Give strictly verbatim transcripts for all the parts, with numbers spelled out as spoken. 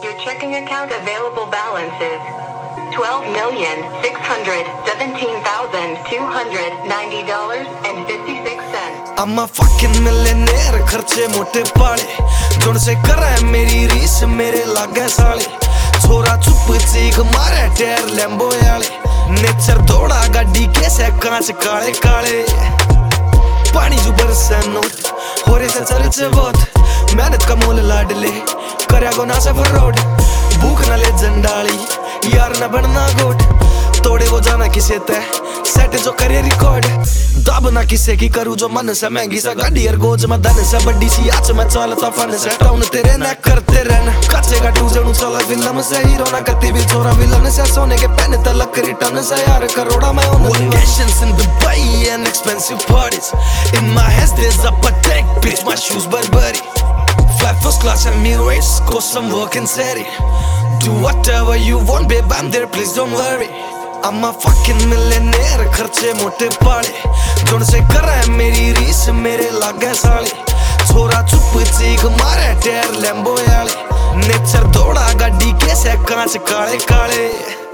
Your checking account available balance is twelve million six hundred seventeen thousand two hundred ninety dollars and fifty-six cents. I'm a fucking millionaire, खर्चे मोटे पाले zone से कर रहा है मेरी रीस मेरे लागे साले छोरा चुप चीख मारे टायर लैम्बो याले नेचर दौड़ा गाड़ी कैसे कांच काले काले पानी जो बरसे नोट हो रहे से चर्चे बहुत मेहनत का मोल लाडले करया गो ना सफर रोड भूख ना ले जंडाली यार ना बनना गोट तोड़े वो जाना किसे ते सेट जो करे रिकॉर्ड दब ना किसे की करूँ जो मन से महंगी सा गाड़ी और गोज में धन से बड़ी सी आज मैं चलता फन से टाउन तेरे ना करते रहना कच्चे का टू जनू चला फिल्म से हीरो ना करती भी छोरा विलन से सोने के पेन तलक रिटर्न से यार करोड़ा में on vacations in Dubai and expensive parties in my hands there's a Patek bitch my shoes Burberry fly first class and me race go some work and steady do whatever you want babe I'm there please don't worry I'm a fucking millionaire खर्चे मोटे पाले zone से कर रहा है मेरी रीस मेरे लागे साले छोरा चुप चीख मारे टायर लैम्बो याले नेचर दौड़ा गाड़ी कैसे कांच काले काले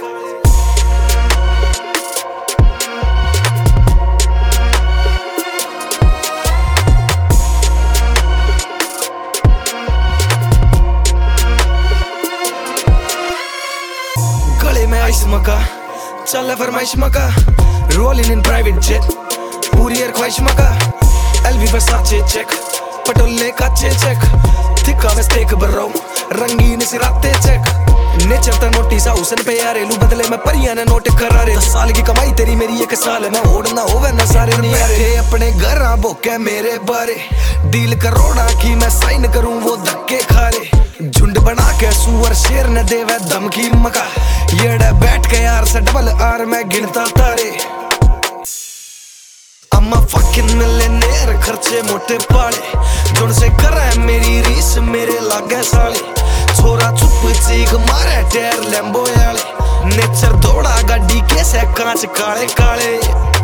गले में आइस मका चल फरमाइश मका रोलिंग इन प्राइवेट जेट पूरी यार ख्वाहिश मका एलवी वर्साचे चेक पटोले काचे चेक थिका में स्टेक बरो रंगीन सिराते चेक नेचर ता नोटिस हाउसन पे यारे लू बदले में परियां ने नोट करारे दस साल की कमाई तेरी मेरी एक साल में ओढ़ना होवे ना सारे नहीं यारे अपने घर आ बोके मेरे बारे डील करोड़ा की मैं साइन करूं वो धक्के खारे झुंड बना के सुअर शेर न देवे धमकी मका येड़ा बैठ के यार से डबल आर में गिनता तारे I'm a fucking millionaire खर्चे मोटे पाले जोन से कर रहा है मेरी रीस मेरे लागे साले छोरा चुप चीख मारे टायर लैम्बो याले नेचर दौड़ा गाड़ी कैसे कांच काले काले